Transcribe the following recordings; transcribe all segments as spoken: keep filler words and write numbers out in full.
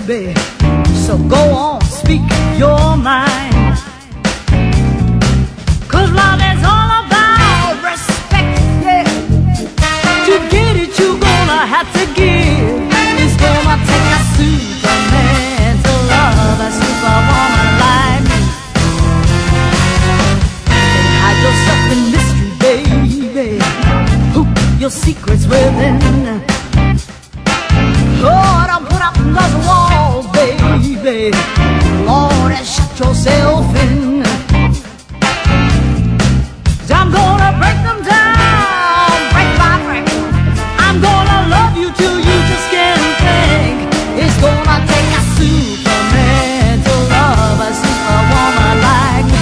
baby. So go on, speak your mind. Cause love is all about respect, yeah. To get it, you're gonna have to give. It's gonna take a Superman to love a superwoman like me. Hide yourself in mystery, baby. Hoop your secrets within. Oh, don't put up another wall, baby. Lord, and shut yourself in. I'm gonna break them down, break by break. I'm gonna love you till you just can't think. It's gonna take a Superman to love a superwoman like me.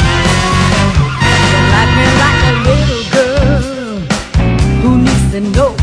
Know